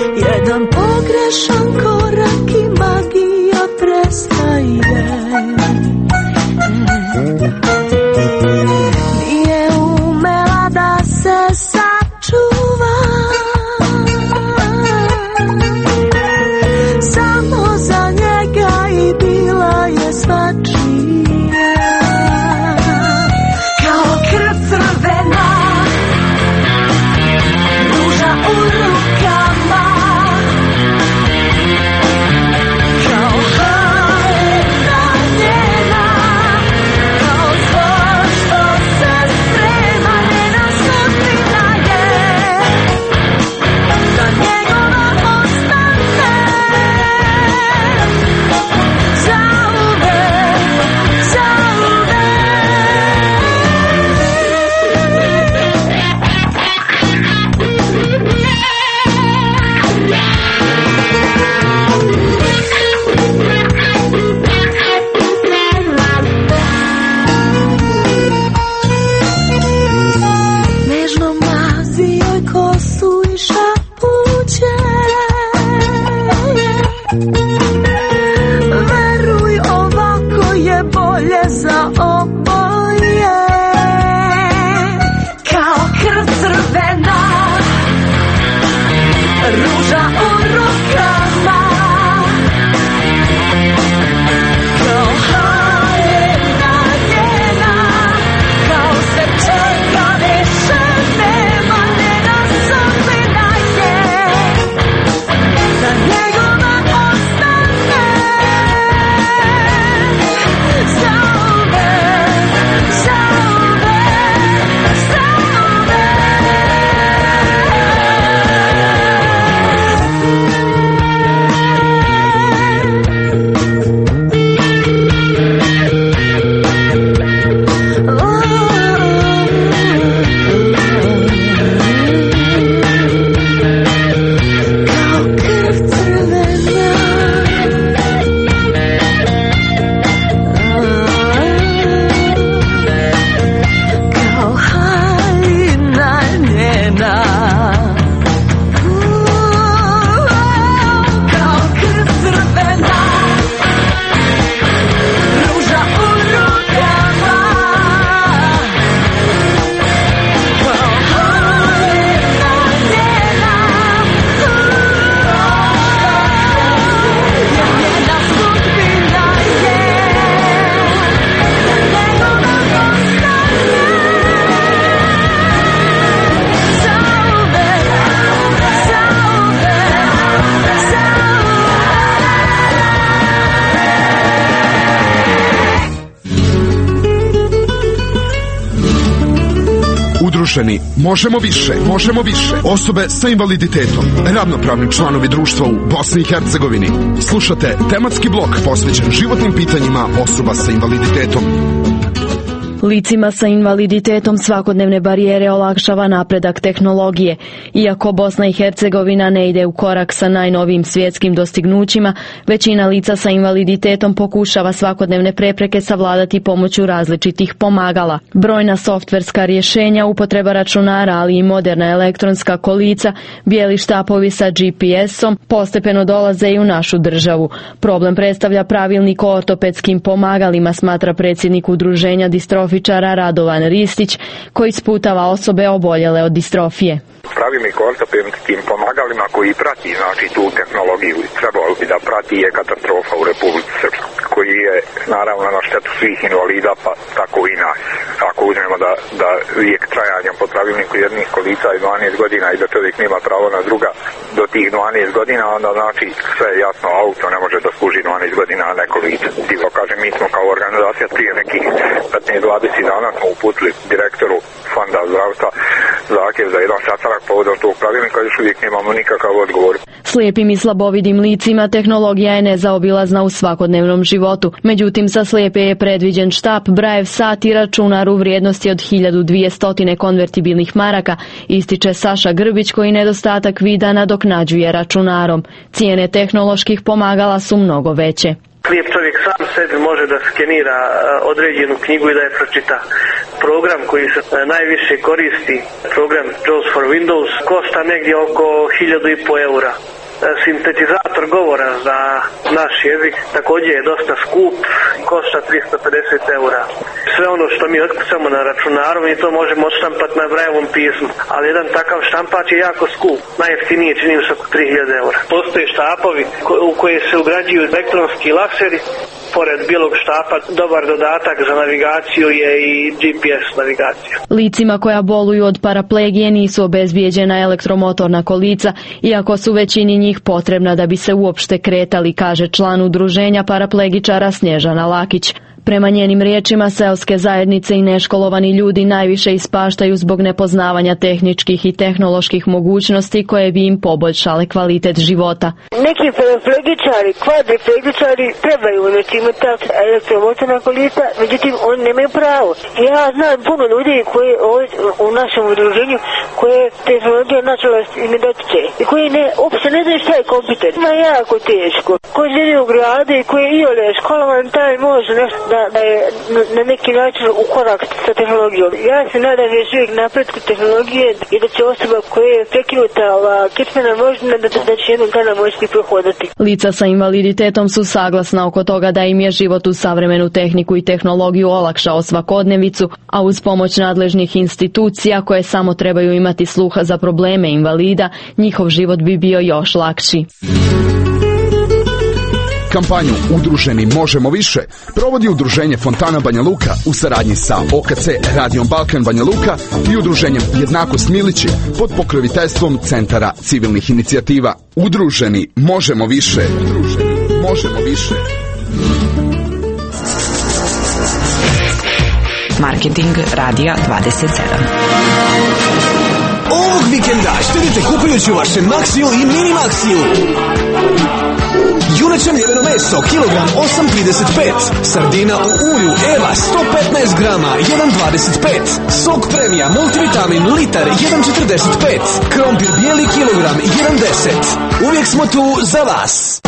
jedan pogrešan korak i magija prestaje. Udruženi možemo više, možemo više. Osobe sa invaliditetom, ravnopravni članovi društva u Bosni i Hercegovini. Slušate tematski blok posvećen životnim pitanjima osoba sa invaliditetom. Licima sa invaliditetom svakodnevne barijere olakšava napredak tehnologije. Iako Bosna i Hercegovina ne ide u korak sa najnovijim svjetskim dostignućima, većina lica sa invaliditetom pokušava svakodnevne prepreke savladati pomoću različitih pomagala. Brojna softverska rješenja, upotreba računara, ali i moderna elektronska kolica, bijeli štapovi sa GPS-om postepeno dolaze i u našu državu. Problem predstavlja pravilnik o ortopedskim pomagalima, smatra predsjednik udruženja distrofičara Radovan Ristić, koji sputava osobe oboljele od distrofije. Pravilnik o ortopedskim pomagalima koji prati tu tehnologiju, trebalo bi da prati, je katastrofa u Republici Srpskoj, koji je naravno na štetu svih invalida, pa tako i nas. Ako uzmemo da vijek trajanja po pravilniku jednih kolica je 12 godina i da čovjek nema pravo na druga do tih 12 godina, onda znači sve jasno, auto ne može da služi 12 godina, a ne kolica. Tivo kažem, mi smo kao organizacija prije nekih 15-20 dana smo uputili direktoru Fonda zdravstva zahtjev za jedan sastanak povodom tog pravilnika, još uvijek nemamo nikakav odgovor. Slijepim i slabovidim licima tehnologija je nezaobilazna u svakodnevnom životu. Međutim, za slijepe je predviđen štap, Brajev sat i računar u vrijednosti od 1200 konvertibilnih maraka, ističe Saša Grbić, koji nedostatak vida nadoknađuje računarom. Cijene tehnoloških pomagala su mnogo veće. Slijep čovjek sam sebi može da skenira određenu knjigu i da je pročita. Program koji se najviše koristi, program JAWS for Windows, košta negdje oko 1.500 eura. Sintetizator govora za naš jezik također je dosta skup, košta 350 eura. Sve ono što mi otkucamo na računaru i to možemo odštampati na Brajevom pismu, ali jedan takav štampač je jako skup, najjeftiniji čini se oko 3000 eura. Postoje štapovi u koje se ugrađuju elektronski lakseri, pored bijelog štapa dobar dodatak za navigaciju je i GPS navigacija. Licima koja boluju od paraplegije nisu obezbijeđena elektromotorna kolica, iako su većini njih potrebna da bi se uopšte kretali, kaže član udruženja paraplegičara Snježana Lakić. Prema njenim riječima, seoske zajednice i neškolovani ljudi najviše ispaštaju zbog nepoznavanja tehničkih i tehnoloških mogućnosti koje bi im poboljšale kvalitet života. Neki paraplegičari, kvadriplegičari trebaju imati elektromotorna kolica, međutim oni nemaju pravo. Ja znam puno ljudi koji u našem udruženju koje tehnologija nažalost i ne dotiče i koji uopće ne znaju šta je kompjuter. Ima jako teško. Ko živi u gradu i koji je iole školovan, taj može nešto da je na neki način u korak sa tehnologijom. Ja se nadam još uvijek napretku tehnologije i da će osoba koja je prekinuta kičmena možda da će jednog dana moći prohodati. Lica sa invaliditetom su saglasna oko toga da im je život u savremenu tehniku i tehnologiju olakšao svakodnevicu, a uz pomoć nadležnih institucija koje samo trebaju imati sluha za probleme invalida, njihov život bi bio još lakši. Kampanju Udruženi možemo više provodi udruženje Fontana Banja Luka u saradnji sa OKC Radijom Balkan Banja Luka i udruženjem Jednakost Milići pod pokroviteljstvom Centara civilnih inicijativa. Udruženi možemo više. Udruženi možemo više. Marketing Radija 27. Ovog vikenda štedite kupujući u vašem Maxiju i Mini Maxiju. Juneće mljeveno meso, kilogram 8,35. Sardina u ulju Eva 115 grama, 1,25. Sok premija multivitamin litar 1,45. Krompir bijeli kilogram 1,10. Uvijek smo tu za vas.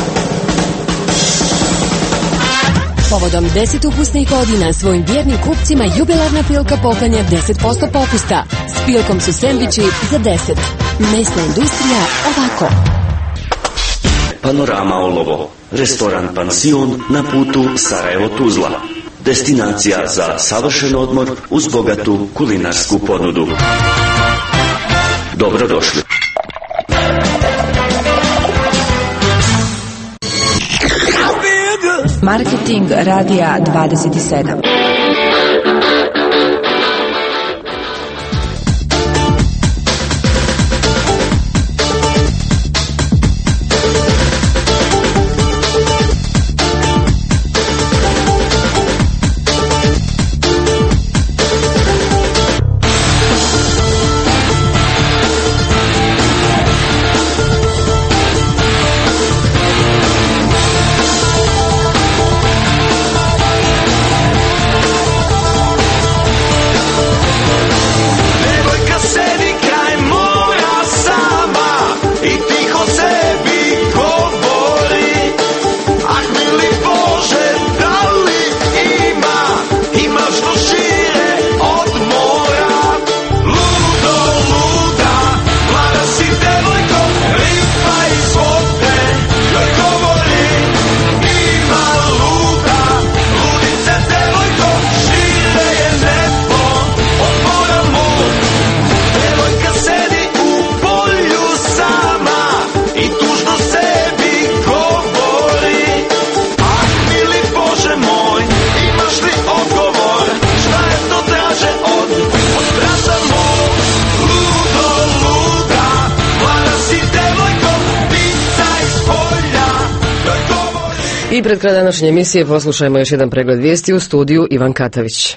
Povodom 10 upusnih godina svojim vjernim kupcima jubilarna Pilka poklanja 10% popusta. S Pilkom su sendviči za 10. Mesna industrija ovako. Panorama Olovo, restoran Pansion na putu Sarajevo-Tuzla. Destinacija za savršen odmor uz bogatu kulinarsku ponudu. Dobrodošli. Marketing Radija 27. I pred kraj današnje emisije poslušajmo još jedan pregled vijesti u studiju Ivan Katavić.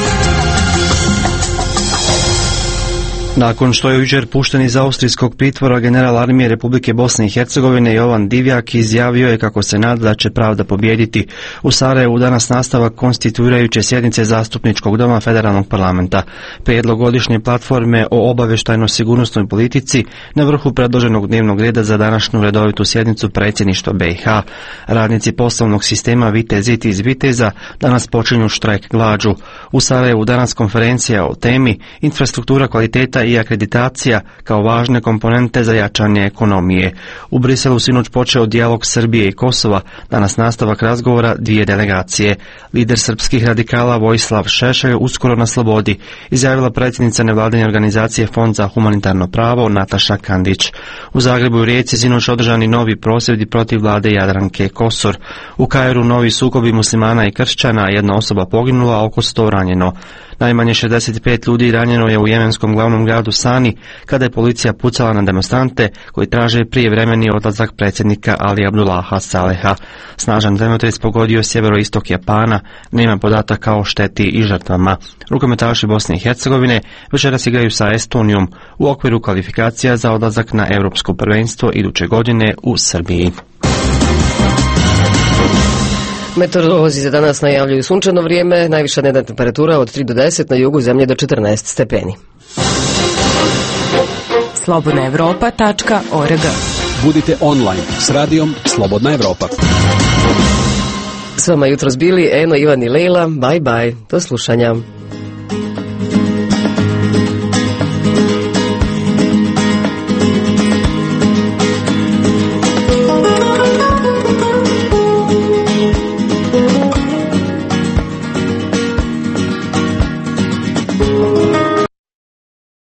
Nakon što je jučer pušten iz austrijskog pritvora, general armije Republike Bosne i Hercegovine Jovan Divjak izjavio je kako se nada da će pravda pobijediti. U Sarajevu danas nastavak konstituirajuće sjednice Zastupničkog doma Federalnog parlamenta. Prijedlog godišnje platforme o obavještajno-sigurnosnoj politici na vrhu predloženog dnevnog reda za današnju redovitu sjednicu predsjedništva BiH. Radnici poslovnog sistema Vitezit iz Viteza danas počinju štrajk glađu. U Sarajevu danas konferencija o temi infrastruktura kvaliteta i akreditacija kao važne komponente za jačanje ekonomije. U Briselu sinoć počeo dijalog Srbije i Kosova, danas nastavak razgovora dvije delegacije. Lider srpskih radikala Vojislav Šešelj uskoro na slobodi, izjavila predsjednica nevladine organizacije Fond za humanitarno pravo Nataša Kandić. U Zagrebu i Rijeci sinoć održani novi prosvjedi protiv vlade Jadranke Kosor. U Kairu novi sukobi muslimana i kršćana, jedna osoba poginula, a oko 100 ranjeno. Najmanje 65 ljudi ranjeno je u jemenskom glavnom gradu Sani kada je policija pucala na demonstrante koji traže prijevremeni odlazak predsjednika Ali Abdullaha Saleha. Snažan zemljotres pogodio sjeveroistok Japana, nema podataka o šteti i žrtvama. Rukometaši Bosne i Hercegovine večeras igraju sa Estonijom u okviru kvalifikacija za odlazak na europsko prvenstvo iduće godine u Srbiji. Meteorolozi za danas najavljuju sunčano vrijeme, najviša dnevna temperatura od 3 do 10, na jugu zemlje do 14 stepeni. slobodnaevropa.org. Budite online s radijom Slobodna Evropa. S vama jutros bili Eno, Ivan i Lejla. Bye bye. Do slušanja.